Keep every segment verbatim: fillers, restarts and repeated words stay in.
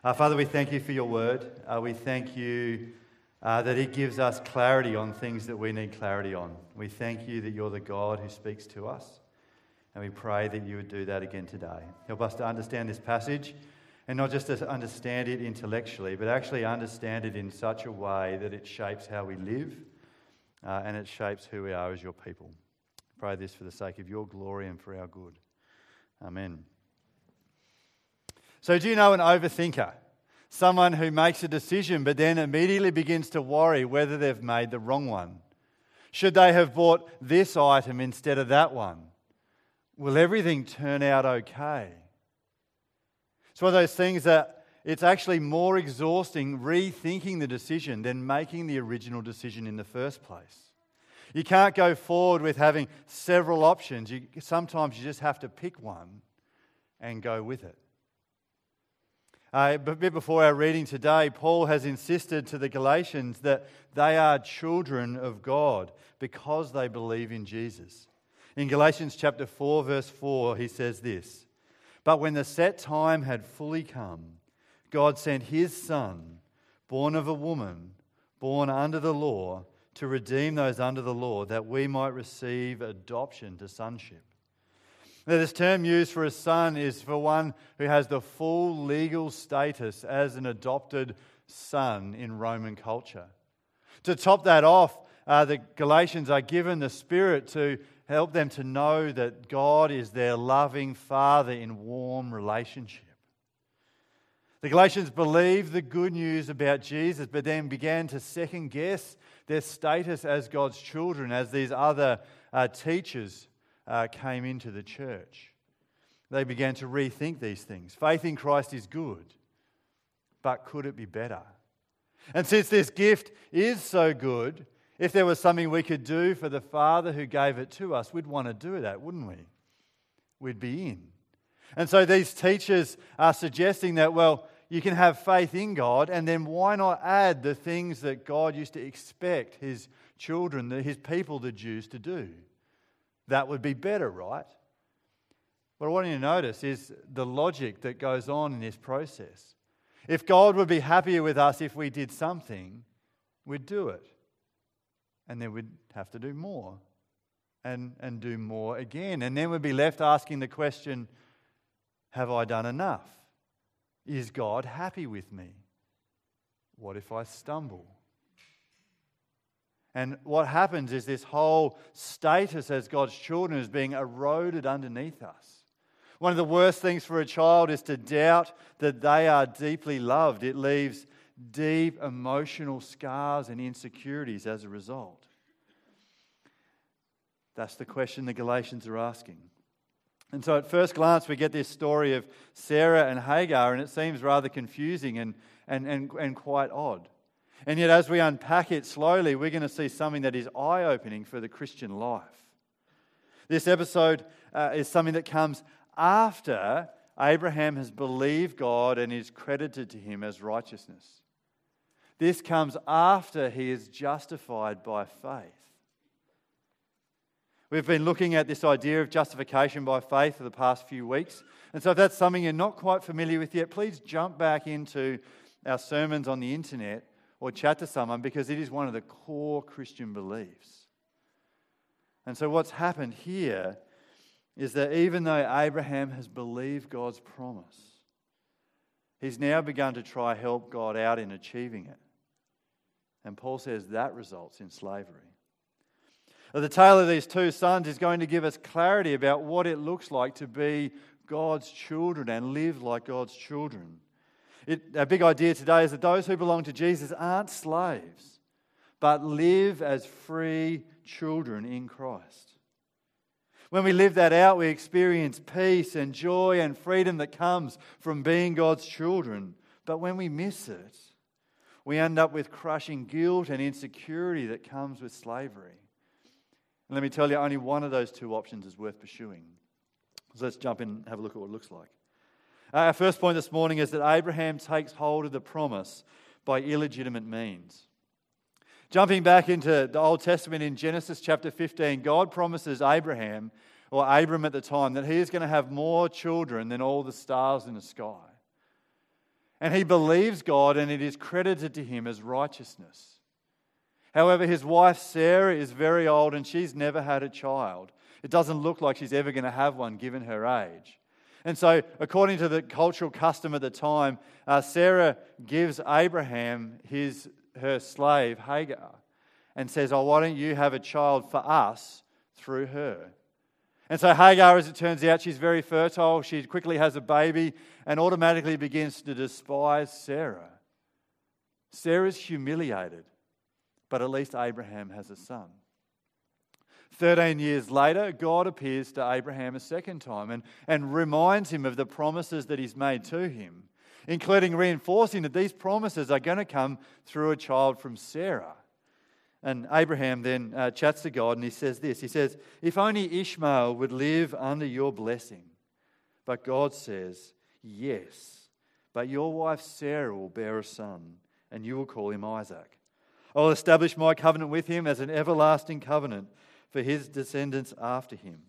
Uh, Father, we thank you for your word. Uh, we thank you uh, that it gives us clarity on things that we need clarity on. We thank you that you're the God who speaks to us. And we pray that you would do that again today. Help us to understand this passage and not just to understand it intellectually, but actually understand it in such a way that it shapes how we live uh, and it shapes who we are as your people. Pray this for the sake of your glory and for our good. Amen. So do you know an overthinker? Someone who makes a decision but then immediately begins to worry whether they've made the wrong one. Should they have bought this item instead of that one? Will everything turn out okay? It's one of those things that it's actually more exhausting rethinking the decision than making the original decision in the first place. You can't go forward with having several options. You, sometimes you just have to pick one and go with it. Uh, a bit before our reading today, Paul has insisted to the Galatians that they are children of God because they believe in Jesus. In Galatians chapter four, verse four, he says this, "But when the set time had fully come, God sent his Son, born of a woman, born under the law, to redeem those under the law, that we might receive adoption to sonship." Now, this term used for a son is for one who has the full legal status as an adopted son in Roman culture. To top that off, uh, the Galatians are given the Spirit to help them to know that God is their loving Father in warm relationship. The Galatians believed the good news about Jesus, but then began to second guess their status as God's children as these other uh, teachers uh, came into the church. They began to rethink these things. Faith in Christ is good, but could it be better? And since this gift is so good, if there was something we could do for the Father who gave it to us, we'd want to do that, wouldn't we? We'd be in. And so these teachers are suggesting that, well, you can have faith in God, and then why not add the things that God used to expect his children, his people, the Jews, to do? That would be better, right? What I want you to notice is the logic that goes on in this process. If God would be happier with us if we did something, we'd do it. And then we'd have to do more and, and do more again. And then we'd be left asking the question, have I done enough? Is God happy with me? What if I stumble? And what happens is this whole status as God's children is being eroded underneath us. One of the worst things for a child is to doubt that they are deeply loved. It leaves deep emotional scars and insecurities as a result. That's the question the Galatians are asking. And so at first glance we get this story of Sarah and Hagar, and it seems rather confusing and, and, and, and quite odd. And yet as we unpack it slowly, we're going to see something that is eye-opening for the Christian life. This episode uh, is something that comes after Abraham has believed God and is credited to him as righteousness. This comes after he is justified by faith. We've been looking at this idea of justification by faith for the past few weeks. And so if that's something you're not quite familiar with yet, please jump back into our sermons on the internet or chat to someone, because it is one of the core Christian beliefs. And so what's happened here is that even though Abraham has believed God's promise, he's now begun to try help God out in achieving it. And Paul says that results in slavery. The tale of these two sons is going to give us clarity about what it looks like to be God's children and live like God's children. It, our big idea today is that those who belong to Jesus aren't slaves, but live as free children in Christ. When we live that out, we experience peace and joy and freedom that comes from being God's children. But when we miss it, we end up with crushing guilt and insecurity that comes with slavery. And let me tell you, only one of those two options is worth pursuing. So let's jump in and have a look at what it looks like. Our first point this morning is that Abraham takes hold of the promise by illegitimate means. Jumping back into the Old Testament in Genesis chapter fifteen, God promises Abraham, or Abram at the time, that he is going to have more children than all the stars in the sky. And he believes God, and it is credited to him as righteousness. However, his wife Sarah is very old and she's never had a child. It doesn't look like she's ever going to have one given her age. And so, according to the cultural custom at the time, uh, Sarah gives Abraham his her slave Hagar and says, "Oh, why don't you have a child for us through her?" And so Hagar, as it turns out, she's very fertile. She quickly has a baby and automatically begins to despise Sarah. Sarah's humiliated, but at least Abraham has a son. Thirteen years later, God appears to Abraham a second time and, and reminds him of the promises that he's made to him, including reinforcing that these promises are going to come through a child from Sarah. And Abraham then uh, chats to God and he says this. He says, "If only Ishmael would live under your blessing." But God says, "Yes, but your wife Sarah will bear a son, and you will call him Isaac. I will establish my covenant with him as an everlasting covenant for his descendants after him."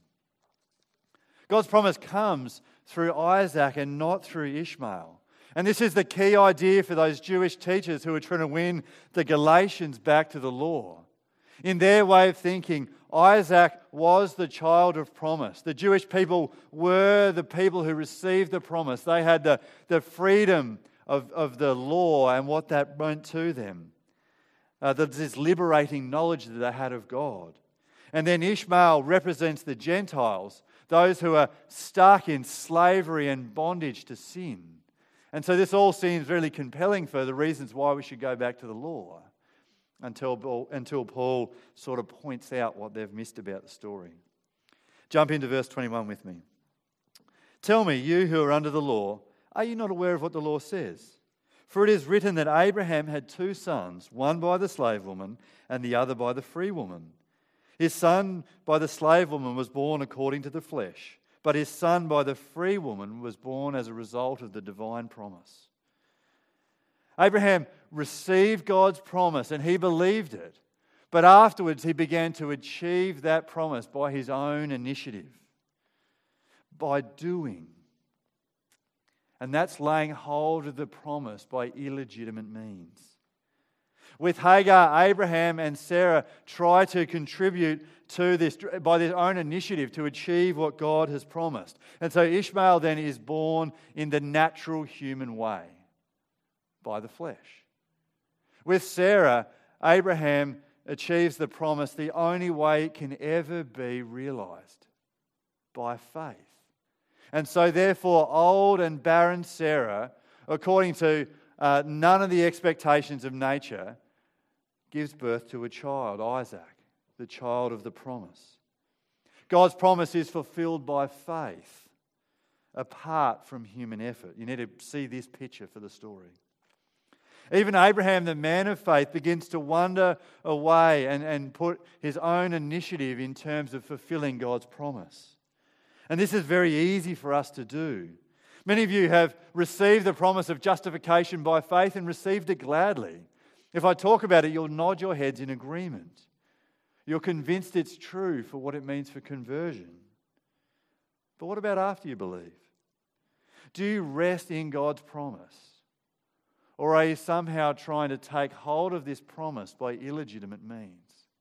God's promise comes through Isaac and not through Ishmael. And this is the key idea for those Jewish teachers who are trying to win the Galatians back to the law. In their way of thinking, Isaac was the child of promise. The Jewish people were the people who received the promise. They had the, the freedom of, of the law and what that meant to them. Uh, this liberating knowledge that they had of God. And then Ishmael represents the Gentiles, those who are stuck in slavery and bondage to sin. And so this all seems really compelling for the reasons why we should go back to the law until, until Paul sort of points out what they've missed about the story. Jump into verse twenty-one with me. "Tell me, you who are under the law, are you not aware of what the law says? For it is written that Abraham had two sons, one by the slave woman and the other by the free woman. His son by the slave woman was born according to the flesh, but his son by the free woman was born as a result of the divine promise." Abraham received God's promise and he believed it, but afterwards he began to achieve that promise by his own initiative, by doing. And that's laying hold of the promise by illegitimate means. With Hagar, Abraham and Sarah try to contribute to this by their own initiative to achieve what God has promised. And so Ishmael then is born in the natural human way, by the flesh. With Sarah, Abraham achieves the promise the only way it can ever be realized, by faith. And so therefore, old and barren Sarah, according to uh, none of the expectations of nature, gives birth to a child, Isaac, the child of the promise. God's promise is fulfilled by faith, apart from human effort. You need to see this picture for the story. Even Abraham, the man of faith, begins to wander away and, and put his own initiative in terms of fulfilling God's promise. And this is very easy for us to do. Many of you have received the promise of justification by faith and received it gladly. If I talk about it, you'll nod your heads in agreement. You're convinced it's true for what it means for conversion. But what about after you believe? Do you rest in God's promise? Or are you somehow trying to take hold of this promise by illegitimate means?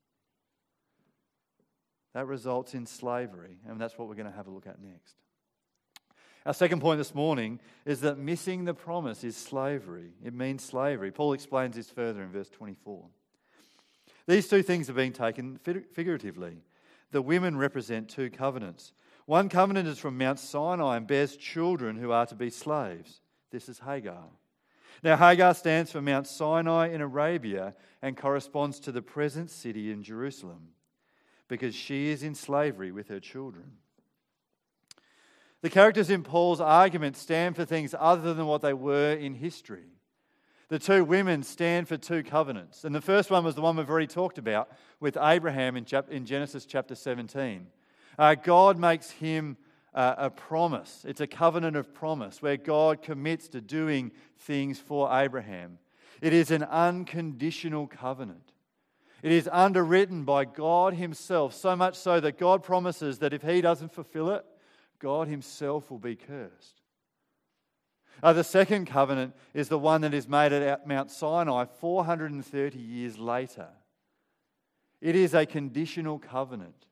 That results in slavery, and that's what we're going to have a look at next. Our second point this morning is that missing the promise is slavery. It means slavery. Paul explains this further in verse twenty-four. These two things are being taken figuratively. The women represent two covenants. One covenant is from Mount Sinai and bears children who are to be slaves. This is Hagar. Now Hagar stands for Mount Sinai in Arabia and corresponds to the present city in Jerusalem, because she is in slavery with her children. The characters in Paul's argument stand for things other than what they were in history. The two women stand for two covenants. And the first one was the one we've already talked about with Abraham in, chap- in Genesis chapter seventeen. Uh, God makes him uh, a promise. It's a covenant of promise where God commits to doing things for Abraham. It is an unconditional covenant. It is underwritten by God himself, so much so that God promises that if he doesn't fulfill it, God himself will be cursed. Uh, the second covenant is the one that is made at Mount Sinai four hundred thirty years later. It is a conditional covenant.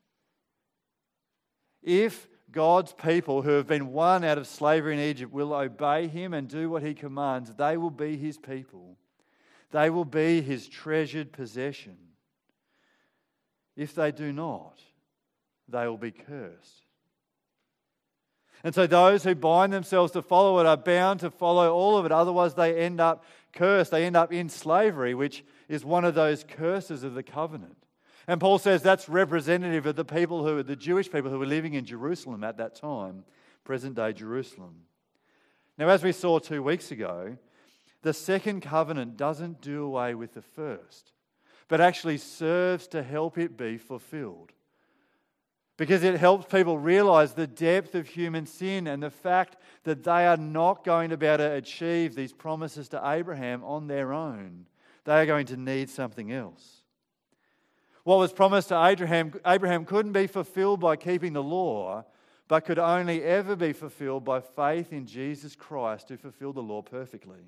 If God's people who have been won out of slavery in Egypt will obey him and do what he commands, they will be his people. They will be his treasured possession. If they do not, they will be cursed. And so those who bind themselves to follow it are bound to follow all of it. Otherwise they end up cursed. They end up in slavery, which is one of those curses of the covenant. And Paul says that's representative of the people who, the Jewish people who were living in Jerusalem at that time, present-day Jerusalem. Now, as we saw two weeks ago, the second covenant doesn't do away with the first, but actually serves to help it be fulfilled. Because it helps people realize the depth of human sin and the fact that they are not going to be able to achieve these promises to Abraham on their own. They are going to need something else. What was promised to Abraham, Abraham couldn't be fulfilled by keeping the law, but could only ever be fulfilled by faith in Jesus Christ, who fulfilled the law perfectly.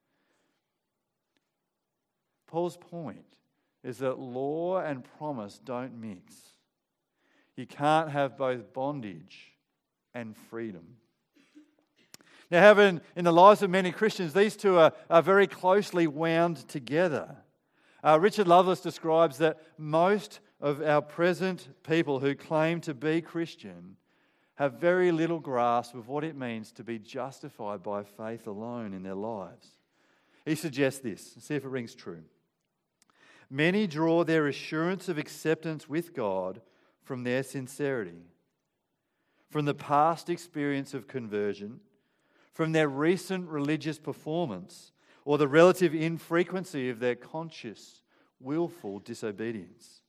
Paul's point is that law and promise don't mix. You can't have both bondage and freedom. Now, having in the lives of many Christians, these two are, are very closely wound together. Uh, Richard Lovelace describes that most of our present people who claim to be Christian have very little grasp of what it means to be justified by faith alone in their lives. He suggests this, see if it rings true. Many draw their assurance of acceptance with God from their sincerity, from the past experience of conversion, from their recent religious performance, or the relative infrequency of their conscious, willful disobedience.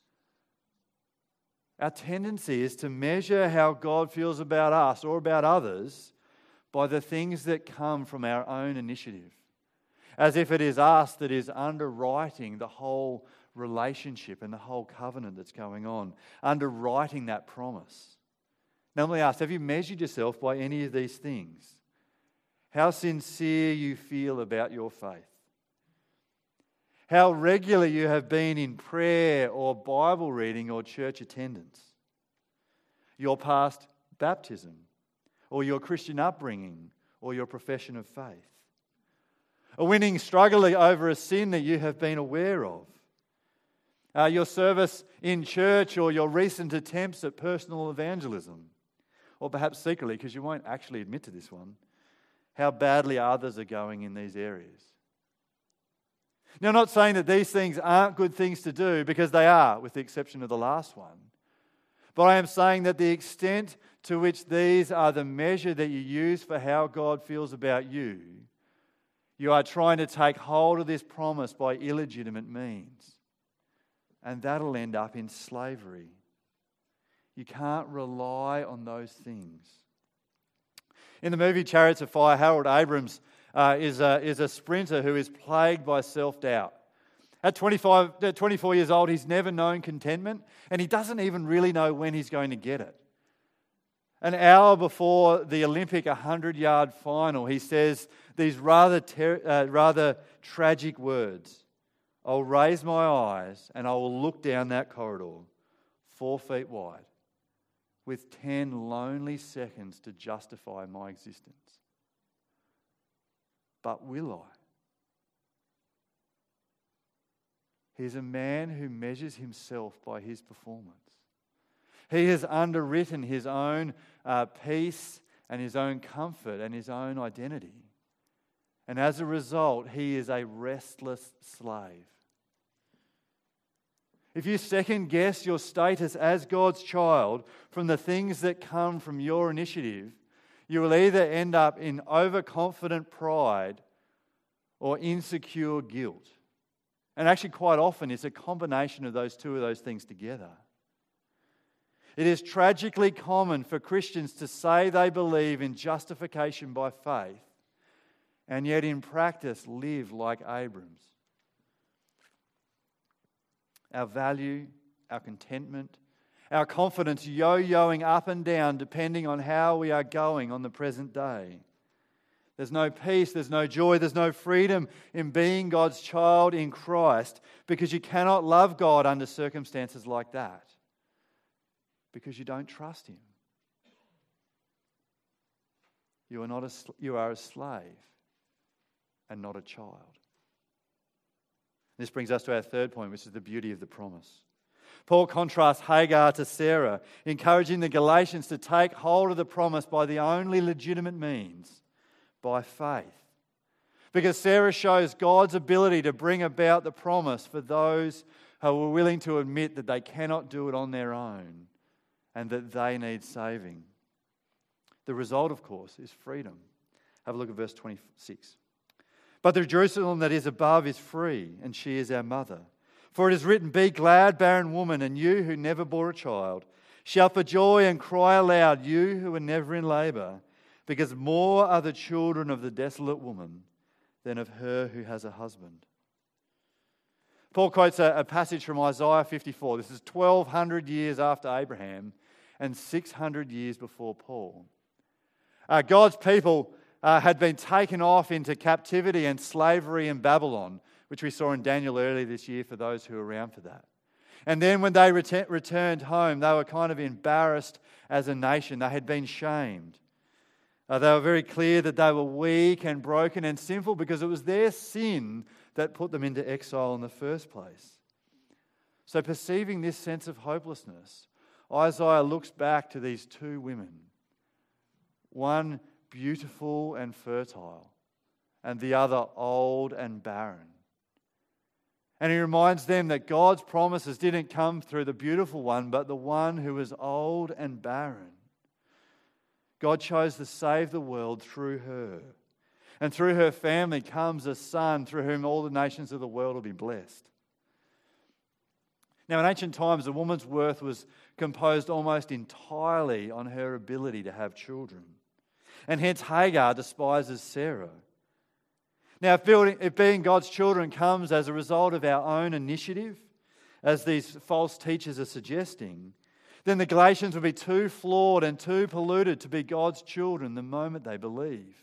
Our tendency is to measure how God feels about us or about others by the things that come from our own initiative, as if it is us that is underwriting the whole relationship and the whole covenant that's going on, underwriting that promise. Now, let me ask, have you measured yourself by any of these things? How sincere you feel about your faith? How regular you have been in prayer or Bible reading or church attendance? Your past baptism or your Christian upbringing or your profession of faith? A winning struggle over a sin that you have been aware of? Uh, your service in church or your recent attempts at personal evangelism? Or perhaps secretly, because you won't actually admit to this one, how badly others are going in these areas. Now, I'm not saying that these things aren't good things to do, because they are, with the exception of the last one. But I am saying that the extent to which these are the measure that you use for how God feels about you, you are trying to take hold of this promise by illegitimate means. And that'll end up in slavery. You can't rely on those things. In the movie Chariots of Fire, Harold Abrams uh, is, a, is a sprinter who is plagued by self-doubt. At twenty-five, at twenty-four years old, he's never known contentment, and he doesn't even really know when he's going to get it. An hour before the Olympic hundred-yard final, he says these rather, ter- uh, rather tragic words. I'll raise my eyes and I will look down that corridor, four feet wide, with ten lonely seconds to justify my existence. But will I? He's a man who measures himself by his performance. He has underwritten his own uh, peace and his own comfort and his own identity. And as a result, he is a restless slave. If you second guess your status as God's child from the things that come from your initiative, you will either end up in overconfident pride or insecure guilt. And actually, quite often, it's a combination of those two of those things together. It is tragically common for Christians to say they believe in justification by faith, and yet in practice live like Abrams. Our value, our contentment, our confidence yo-yoing up and down depending on how we are going on the present day. There's no peace, there's no joy, there's no freedom in being God's child in Christ, because you cannot love God under circumstances like that, because you don't trust Him. You are not a, you are a slave and not a child. This brings us to our third point, which is the beauty of the promise. Paul contrasts Hagar to Sarah, encouraging the Galatians to take hold of the promise by the only legitimate means, by faith. Because Sarah shows God's ability to bring about the promise for those who are willing to admit that they cannot do it on their own and that they need saving. The result, of course, is freedom. Have a look at verse twenty-six. But the Jerusalem that is above is free, and she is our mother. For it is written, Be glad, barren woman, and you who never bore a child. Shout for joy and cry aloud, you who are never in labour, because more are the children of the desolate woman than of her who has a husband. Paul quotes a, a passage from Isaiah fifty-four. This is twelve hundred years after Abraham and six hundred years before Paul. Uh, God's people uh, had been taken off into captivity and slavery in Babylon, which we saw in Daniel earlier this year for those who were around for that. And then when they ret- returned home, they were kind of embarrassed as a nation. They had been shamed. Uh, they were very clear that they were weak and broken and sinful because it was their sin that put them into exile in the first place. So perceiving this sense of hopelessness, Isaiah looks back to these two women, one beautiful and fertile, and the other old and barren. And he reminds them that God's promises didn't come through the beautiful one, but the one who was old and barren. God chose to save the world through her. And through her family comes a son through whom all the nations of the world will be blessed. Now, in ancient times, a woman's worth was composed almost entirely on her ability to have children. And hence Hagar despises Sarah. Now, if, building, if being God's children comes as a result of our own initiative, as these false teachers are suggesting, then the Galatians would be too flawed and too polluted to be God's children the moment they believe.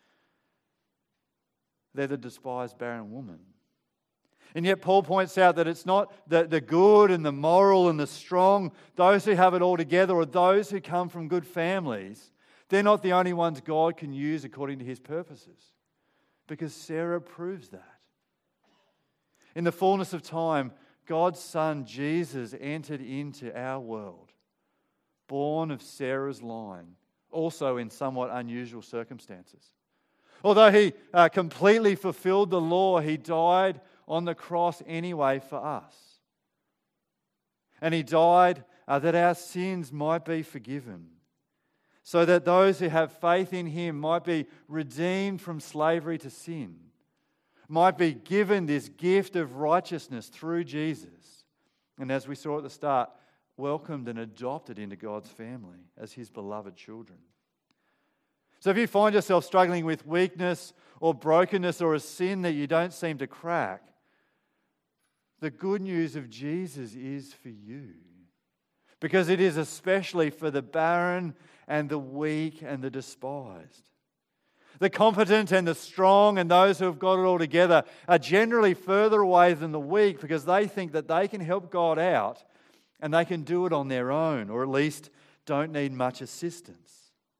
They're the despised barren woman. And yet Paul points out that it's not the, the good and the moral and the strong, those who have it all together, or those who come from good families. They're not the only ones God can use according to His purposes. Because Sarah proves that. In the fullness of time, God's Son Jesus entered into our world, born of Sarah's line, also in somewhat unusual circumstances. Although He uh, completely fulfilled the law, He died on the cross anyway for us. And He died uh, that our sins might be forgiven, so that those who have faith in Him might be redeemed from slavery to sin, might be given this gift of righteousness through Jesus, and as we saw at the start, welcomed and adopted into God's family as His beloved children. So if you find yourself struggling with weakness or brokenness or a sin that you don't seem to crack, the good news of Jesus is for you. Because it is especially for the barren and the weak and the despised. The competent and the strong and those who have got it all together are generally further away than the weak because they think that they can help God out and they can do it on their own, or at least don't need much assistance.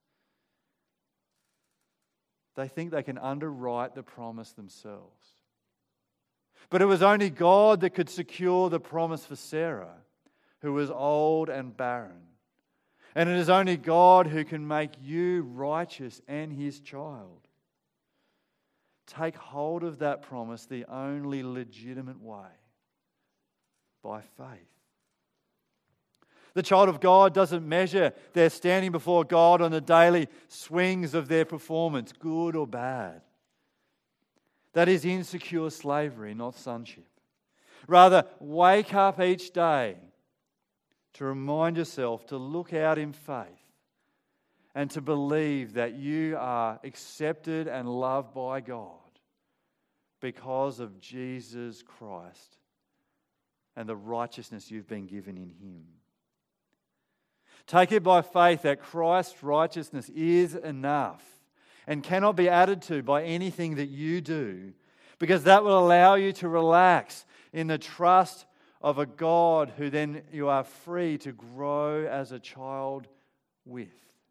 They think they can underwrite the promise themselves. But it was only God that could secure the promise for Sarah, who was old and barren. And it is only God who can make you righteous and His child. Take hold of that promise the only legitimate way, by faith. The child of God doesn't measure their standing before God on the daily swings of their performance, good or bad. That is insecure slavery, not sonship. Rather, wake up each day to remind yourself to look out in faith and to believe that you are accepted and loved by God because of Jesus Christ and the righteousness you've been given in Him. Take it by faith that Christ's righteousness is enough, and cannot be added to by anything that you do, because that will allow you to relax in the trust of a God who then you are free to grow as a child with.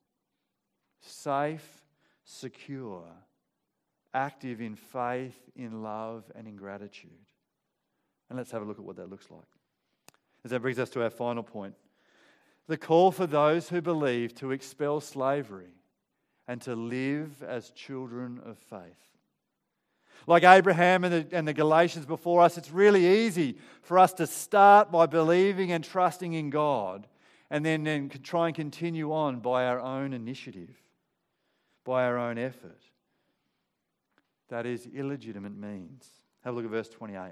Safe, secure, active in faith, in love, and in gratitude. And let's have a look at what that looks like. As that brings us to our final point. The call for those who believe to expel slavery and to live as children of faith. Like Abraham and the, and the Galatians before us, it's really easy for us to start by believing and trusting in God and then, then try and continue on by our own initiative, by our own effort. That is illegitimate means. Have a look at verse twenty-eight.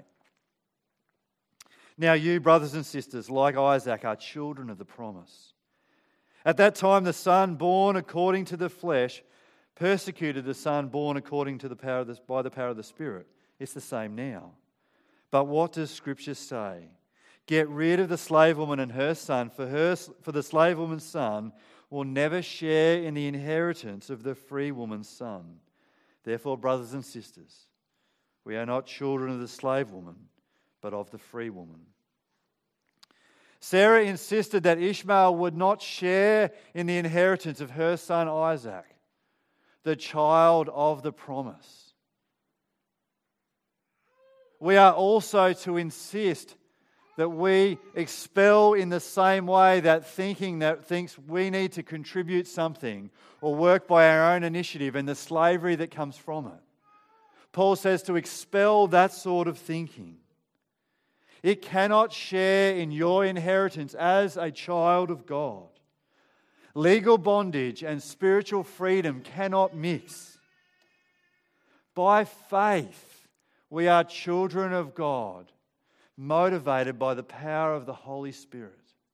Now you, brothers and sisters, like Isaac, are children of the promise. At that time, the son born according to the flesh persecuted the son born according to the power of the, by the power of the Spirit. It's the same now. But what does Scripture say? Get rid of the slave woman and her son, for her for the slave woman's son will never share in the inheritance of the free woman's son. Therefore, brothers and sisters, we are not children of the slave woman, but of the free woman. Sarah insisted that Ishmael would not share in the inheritance of her son Isaac, the child of the promise. We are also to insist that we expel in the same way that thinking that thinks we need to contribute something or work by our own initiative and the slavery that comes from it. Paul says to expel that sort of thinking. It cannot share in your inheritance as a child of God. Legal bondage and spiritual freedom cannot mix. By faith, we are children of God, motivated by the power of the Holy Spirit.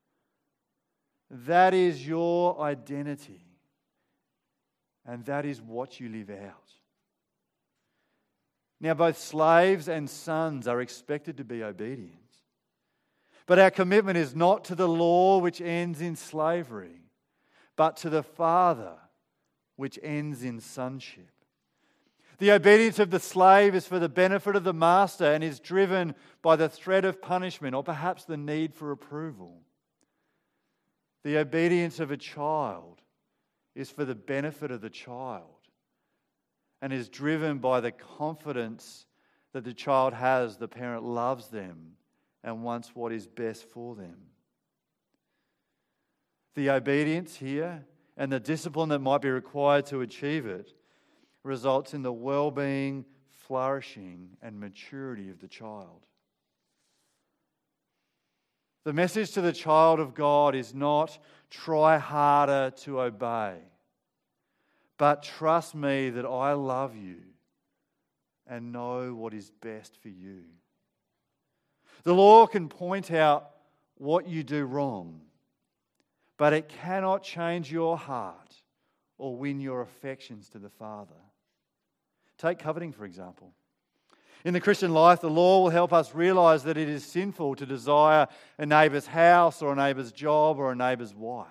That is your identity, and that is what you live out. Now, both slaves and sons are expected to be obedient. But our commitment is not to the law which ends in slavery, but to the Father which ends in sonship. The obedience of the slave is for the benefit of the master and is driven by the threat of punishment or perhaps the need for approval. The obedience of a child is for the benefit of the child and is driven by the confidence that the child has the parent loves them and wants what is best for them. The obedience here and the discipline that might be required to achieve it results in the well-being, flourishing, and maturity of the child. The message to the child of God is not try harder to obey, but trust me that I love you and know what is best for you. The law can point out what you do wrong, but it cannot change your heart or win your affections to the Father. Take coveting, for example. In the Christian life, the law will help us realize that it is sinful to desire a neighbour's house or a neighbour's job or a neighbour's wife.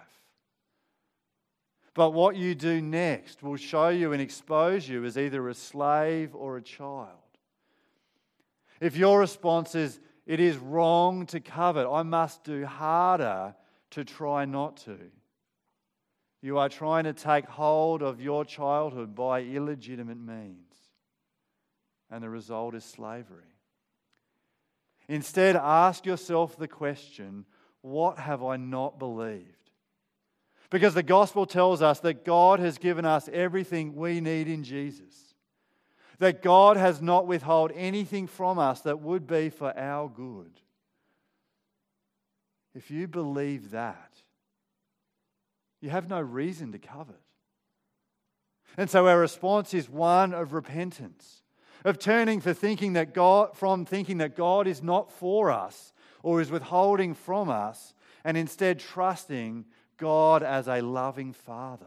But what you do next will show you and expose you as either a slave or a child. If your response is, it is wrong to covet, I must do harder to try not to, you are trying to take hold of your childhood by illegitimate means. And the result is slavery. Instead, ask yourself the question, what have I not believed? Because the gospel tells us that God has given us everything we need in Jesus. That God has not withheld anything from us that would be for our good. If you believe that, you have no reason to covet. And so our response is one of repentance, of turning for thinking that God, from thinking that God is not for us or is withholding from us, and instead trusting God as a loving Father.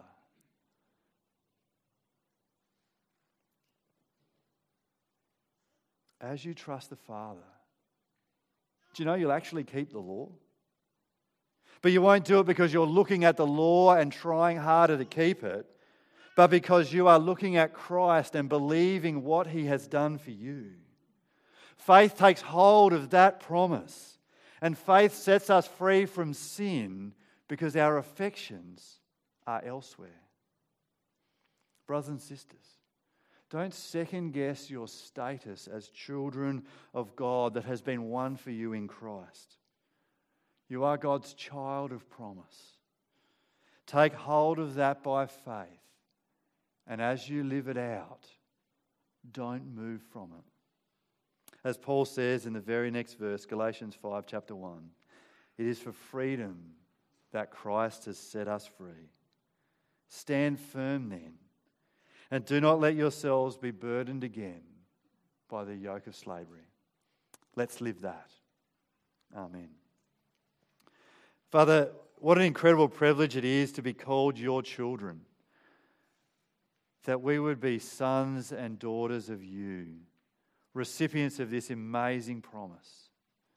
As you trust the Father, do you know you'll actually keep the law? But you won't do it because you're looking at the law and trying harder to keep it, but because you are looking at Christ and believing what he has done for you. Faith takes hold of that promise, and faith sets us free from sin because our affections are elsewhere. Brothers and sisters, don't second guess your status as children of God that has been won for you in Christ. You are God's child of promise. Take hold of that by faith, and as you live it out, don't move from it. As Paul says in the very next verse, Galatians five, chapter one, it is for freedom that Christ has set us free. Stand firm then, and do not let yourselves be burdened again by the yoke of slavery. Let's live that. Amen. Father, what an incredible privilege it is to be called your children, that we would be sons and daughters of you, recipients of this amazing promise.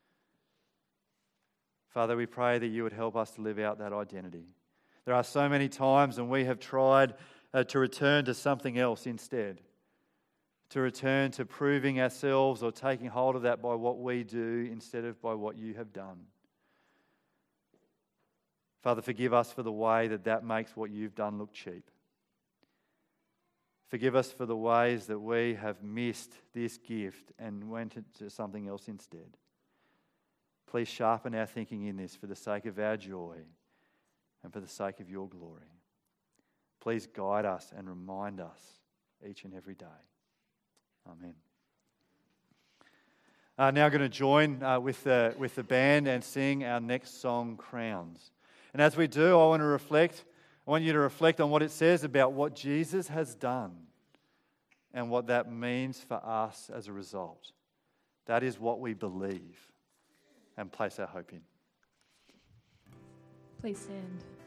Father, we pray that you would help us to live out that identity. There are so many times when we have tried uh, to return to something else instead, to return to proving ourselves or taking hold of that by what we do instead of by what you have done. Father, forgive us for the way that that makes what you've done look cheap. Forgive us for the ways that we have missed this gift and went into something else instead. Please sharpen our thinking in this for the sake of our joy and for the sake of your glory. Please guide us and remind us each and every day. Amen. Uh, now going to join uh, with, the, with the band and sing our next song, Crowns. And as we do, I want to reflect I want you to reflect on what it says about what Jesus has done and what that means for us as a result. That is what we believe and place our hope in. Please stand.